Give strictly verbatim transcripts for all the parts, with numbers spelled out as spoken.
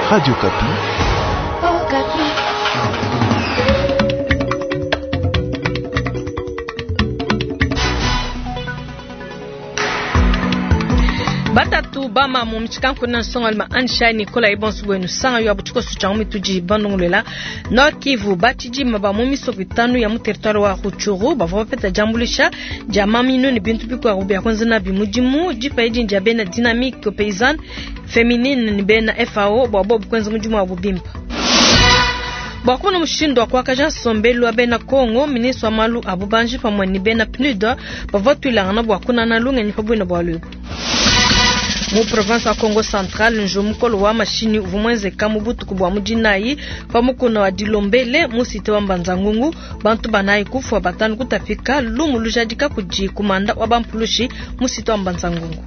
Radio Kapi. Oh, Kapi. Batatu bama mu mchikanko na songa alma ansha Nicola ibonsu bwenu sanga yo abutuko suchangu mituji bandongulela no Kivu batiji maba mu misokitanu ya mu territoire wa Rutshuru bava peta jambulisha jamamino ni bintu biko arubi akonza na bimujimu jipaidi njabena dynamique paysanne féminine ni bena F A O babo bukwenza mujimu wa bubimpa. Bakuna mushindo kwa kaja sombelu abena Kongo ministre Malu Abubanji pamwe ni bena P N U D bavotu ilangana bakuna na lunga ni pabwena bwalu. Mu province ya Congo Central njomukolo wa mashini uvumwenze kamubutu kubwa mujinayi pamukuna wa Dilombele musite wa Mbanzangungu bantu banayi kufu batanu kutafika lumu lujadika kuji kumanda wa bampulushi musite wa Mbanzangungu.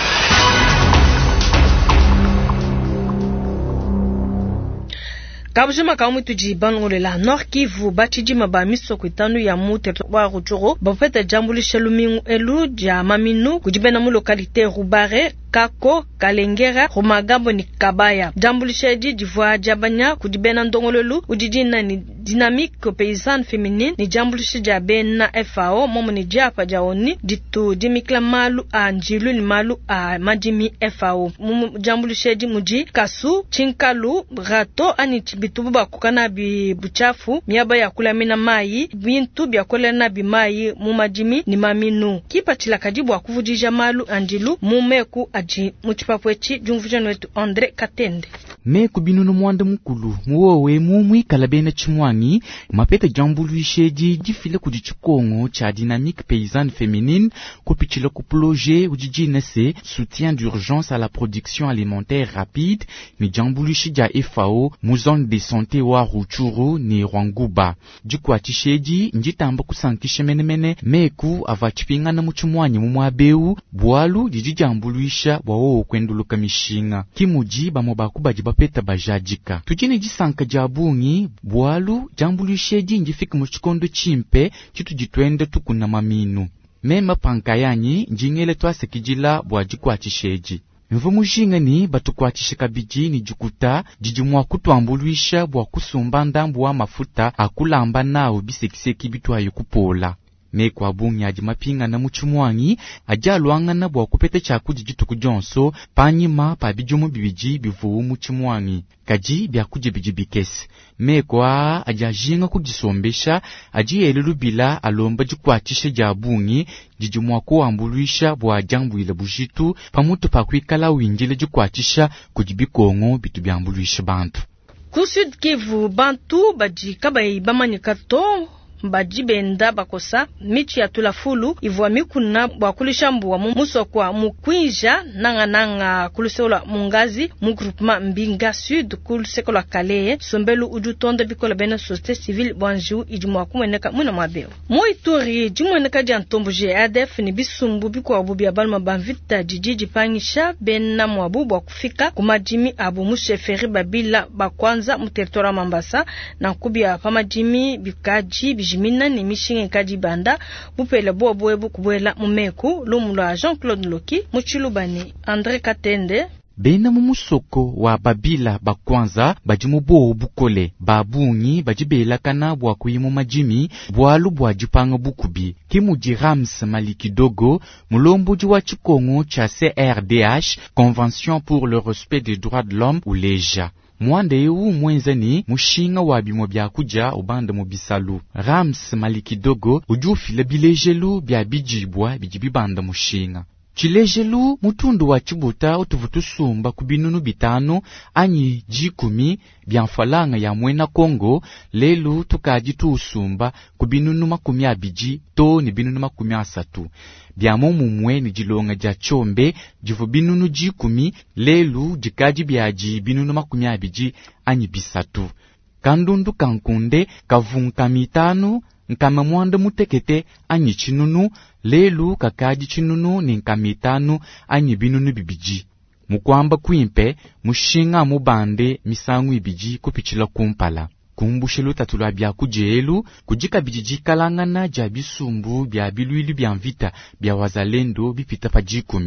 Kabujima kaumu tuji bangolela Nord Kivu batiji mabamiso kwitanu ya mute wa Rutshuru bafeta jambuli shalumingu elu ja maminu kujibena mu lokalite Rubare Kako Kalengera Rumagambo ni Kabaya jambulishaji divwa jabanya kujibena ndongololu ujijina ni dynamique paysanne féminine ni jambulisha jabena F A O momo ni japa jaoni ditu dimikla malu a njilu ni malu a majimi F A O jambulishaji muji Kasu Chinkalu Rato ani bitubu bakukana bi buchafu miaba ya kula mina mai bintu bya kola na bi mai mu majimi ni maminu kipa chila kajibu akuvujija malu andilu mumeku aji mutipapwechi jumvujano wetu Andre Katende meku binunu mwanda mukulu muwowe mumwi kalabena chimwangi mapeta jambuluisheji jifile kujichikongo cha dynamique paysanne féminine kupichila kuploje ujijina se soutien d'urgence à la production alimentaire rapide ni jambuluishi ja F A O muzon de santé wa Rutshuru ni Rwanguba jikwatisheji njitamba kusankisha menemene meku avachipinga na muchumwanyi mumwabeu bwalu jijijambuluisha bwawo kwenduluka mishinga kimuji bamo bakubaji bapeta bajajika tujine jisanka jabungi bwalu jambuluisheji njifika muchikondo chimpe chitu jitwende tukuna maminu mema pankayanyi njingele twasekijila bwajikwatisheji mvumujinga ni batukwatishika biji ni jukuta jijimwa kutwambuluisha bwa kusumba ndambu wa mafuta akulamba nao bisekiseki bitwayo kupola meku abungi aji mapinga na muchumwangi ajaluanga na bwa kupete chaku jijituku jonso panyima pa bijumu bibiji bivu muchumwangi kaji bya kujibiji bikesi meku a ajajinga kujisombesha aji elulu bila alomba jikwatisha jabungi jijimwa kuambuluisha bwa jambuila bujitu pamutu pa kwikala winjile jikwatisha kujibikongo bitu byambuluisha bantu ku Sud Kivu bantu baji kabai bamanyikato bajibenda bakosa michi ya tulafulu ivwa mikuna bwakulisha mbuwa muso kwa mukwija nanga nanga kulisola mungazi mu groupement Mbinga Sud kulisekola Kale sombelu ujutonda bikola bena société civile bwanju ijumwa kumweneka muna mabeo moituri jumweneka jantombo je A D F ni bisumbu biko abubi abalma banvita jijiji pangisha benna mwabu bwa kufika kumajimi abu musheferi babila bakwanza mu territoire Mambasa na kubia pamajimi bikaji jimina ni mishinge kaji banda bupele bo boebu kubwela mumeku lumula Jean-Claude Loki muchilubani Andre Katende bena mumusoko wa babila bakwanza bajimubo bukole babunyi bajibela kana bwa kuyimu majimi bwalu bwa jipanga bukubi kimuji Rams Malikidogo mulombuji wa chikongo cha C R D H Convention pour le respect des droits de l'homme uleja mwande yu mwenzani mushinga wabimo bya kuja ubanda mu bisalu Rams Malikidogo ujufile bilejelu bya bijibwa bijibibanda mushinga chilejelu mutundu wa chibuta utuvutusumba kubinunu bitano anyi jikumi byamfalanga ya mwena Kongo lelu tukaji tusumba kubinunu makumi abiji to ni binunu makumi asatu byamo mumwe ni jilonga ja chombe jivu binunu jikumi lelu jikaji byaji binunu makumi abiji anyi bisatu kandundu kankunde kavunka mitano nkama mwanda mutekete anyi chinunu lelu kakaji chinunu ni nkamitanu anyi binunu bibiji mukwamba kwimpe mushinga mubande misangu ibiji kupichila kumpala kumbushelu tatulwa bya kujelu kujika bijijikalangana ja bisumbu bya bilwili bya mvita bya wazalendo bipita pa jikumi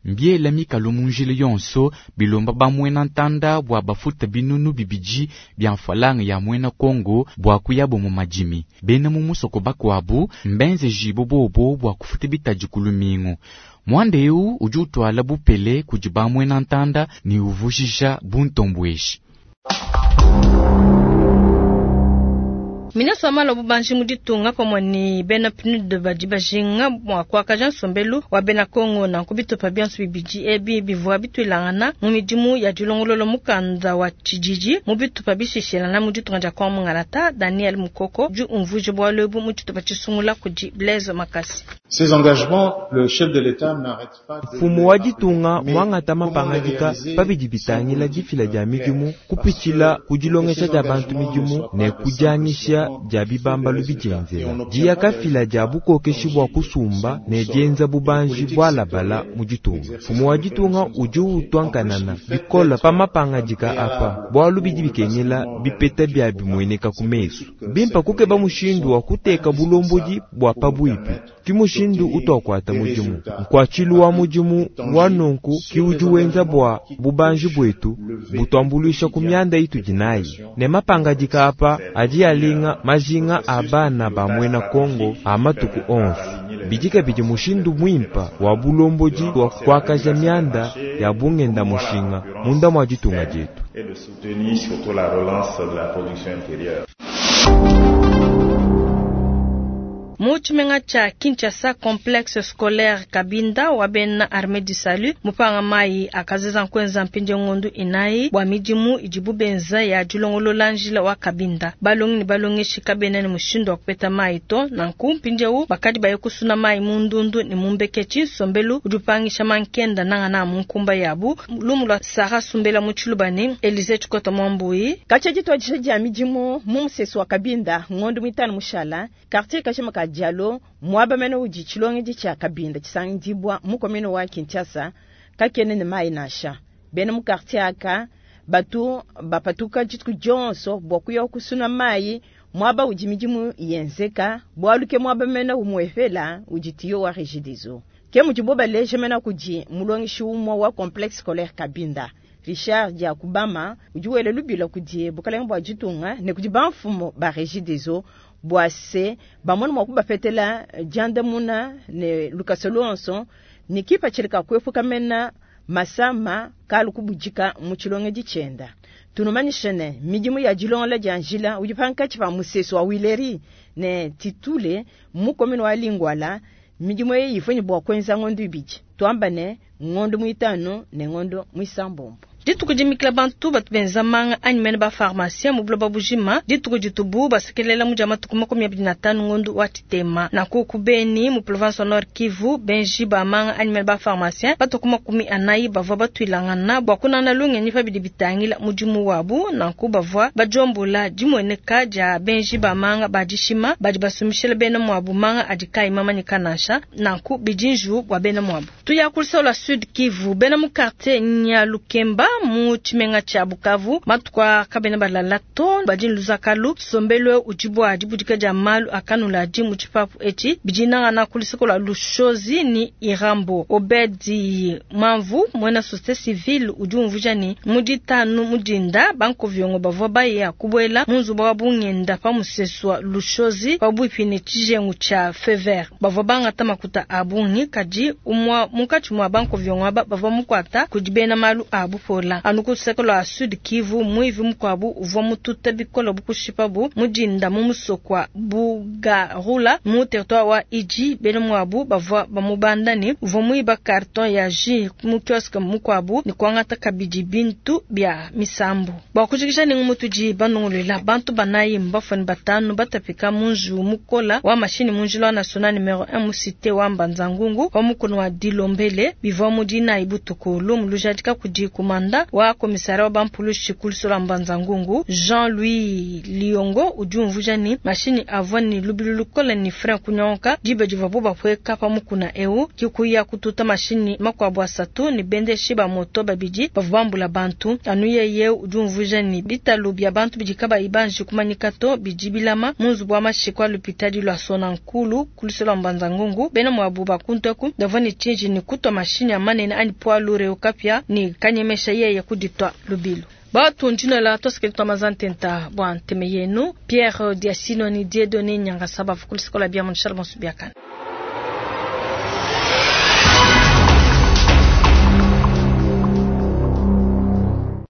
mbiela mikalo munjile yonso bilomba ba mwena ntanda bwa bafuta binunu bibiji bya mfalanga ya mwena Kongo bwa kuyabo mu majimi bena mu musoko bakwabu mbenze jibo bobo bwa kufuta bitaji kulumingo mwande eu ujutwala bupele kujiba mwena ntanda ni uvushisha buntombweshi. Minaso amalo bubanji muditunga pamwa ni bena pinu de badibajinga mwa kwa kajan sombelu wa bena Kongo na kubito pa biansu bibiji ebi bivwa bitu ilangana mumidimu ya julongololo mukanda wa chijiji mubitu pa bishishela na muditunga ja kwa mungarata Daniel Mukoko ju umvuje bwa lebu muditu pa chisungula kuji Blaise Makasi. Ces engagements, le chef de l'État n'arrête pas de... Fumu wajitunga mwanga tama pangajika pabijibitangila jifila ja mijumu kupichila kujilongesha ja bantu mijumu ne kujanisha ja bibamba lubijenzela. Jia kafila ja buko keshibwa kusumba ne jenza bubanji bwala bala mujitunga. Fumu wajitunga uju utwankanana bikola pama pangajika apa bwa lubijibikenila bipeta bya bimweneka kumesu. Bimpa kukeba mushindu wa kuteka bulomboji bwa pabuipi. Kimushindu utokwata mujimu nkwachilu wa mujimu wanonku kiujuwenza bwa bubanji bwetu butwambulisha kumyanda itu jinayi ne mapangajika apa aji alinga majinga abana ba mwena Kongo amatuku onfu bijika biji mushindu mwimpa wa bulomboji wa kwakaja myanda ya bungenda mushinga munda mwajitunga jetu et de soutenir surtout la relance de la production intérieure. Muchimenga cha Kinshasa complexe scolaire Kabinda wabena Armée du Salut mupanga mai akazeza nkwenza mpinde ngondu inai bwa mijimu ijibu benza ya julongolo lanjila wa Kabinda balongi ni balongi shikabena ni mushindo wakupeta mai to nanku mpinde u bakadi bayokusuna mai mundundu ni mumbekechi sombelu udupangisha mankenda nanga na munkumba yabu lumula Sara Sumbela muchulubani Elize Chukota Mwambui kacha jitwa jishaji ya mijimu mumsesu wa Kabinda ngondu mitani mushala quartier kashima Diallo mwaba mena uji chilonge ji cha Kabinda chisangibwa mukomeno wa Kinshasa kakene ne mai nasha bena mu quartier aka batu bapatuka jitku jonso bokuyo kusuna mai mwaba uji mijimu yenzeka bwaluke mwaba mena umwefela ujitiyo wa Regideso ke mujiboba leje mena kuji mulongi shumwa wa complexe scolaire Kabinda Richard ya Kubama ujuwele lubila kudie bukalengo bwa jitunga ne kujiba mfumo ba Regideso boase bamona mwakuba fetela janda muna ne Lukasolonso ni kipa chilika kwefuka mena masama kalu kubujika muchilonge jichenda tunumanyishene mijimu ya jilonga janjila ujipanka chipa museso wa Wileri ne Titule mukomino wa Lingwala mijimu ye yifonyi bwa kwenza ngondu ibiji tuambane ngondu muitano ne ngondu muisambombo ditu kujimikla bantu batu benzamanga animene ba pharmacien mu bloba bujima ditu kujitubu basekelela mujama tukuma ko miabidi na tanu ngondu watitema na kokubeni mu province nord Kivu benji ba manga animene ba pharmacien batu kuma kumi anayi bava batu ilangana bwakuna na lunge nifa bidi bitangila mujimu wabu na kubavwa bajombola jimweneka ja benji ba manga bajishima baji basumishele bena mwabu manga ajikai mama nikanasha na ku bijinju bwa bena mwabu tuya kulsa la sud Kivu bena mu quartier nya Lukemba mu chimenga cha Bukavu matukwa kabena balalato bajin luzakalu sombelo ujibwa ajibudika jamalu akanula jimu chipapu eti bijina na kulisikola lushozi ni Irambo Obedi Manvu mwena société civile ujumvujani muditanu mudinda banko vyongo bavoba ya kubwela munzu babungenda pa museswa lushozi babwipine chijengu cha fever bavobanga tamakuta abungi kaji umwa mukachi mwa banko vyongo aba bavomukwata kujibena malu abu pola anuku sekolo a sud Kivu muivi mkwabu uvo mutute bikolo bukushipabu mujinda mumusokwa bugarula mu territoire wa Iji bene mwabu bavwa bamubandani uvo muiba karton ya ji mu kioske mukwabu ni kwangata kabiji bintu bya misambu bakujikisha ni ngumutuji banongolila bantu banayi mbafoni batanu batapika munju mukola wa mashini munjilo national numero un musite wa Mbanzangungu wa mukono wa Dilombele bivwa mujina ibutukulu mlujadika kuji kumanda tenta wa komisari wa bampulushi kulisola mbanza ngungu Jean-Louis Liongo ujumvujani mashini avani lubilulukola ni frein kunyonka jibe jivabuba pweka pamukuna eu kikuya kututa mashini makwabwa satu ni bende shiba moto babiji bavubambula bantu anuye ye ujumvujani bitalu bya bantu bijikaba ibanji kumanikato bijibilama munzu bwa mashikwa lupitadi lwa sona nkulu kulisola mbanza ngungu bena mwabuba kuntoku davani chinji ni kutwa mashini amane na ani poa lure ukapya ni kanyemesha ye ya kuditwa lubilu ba tunjina la toske tamazantenta bwan temeyenu Pierre Diasino ni Dieudonné Nyanga saba fukuliskola bya mon charmon subiakan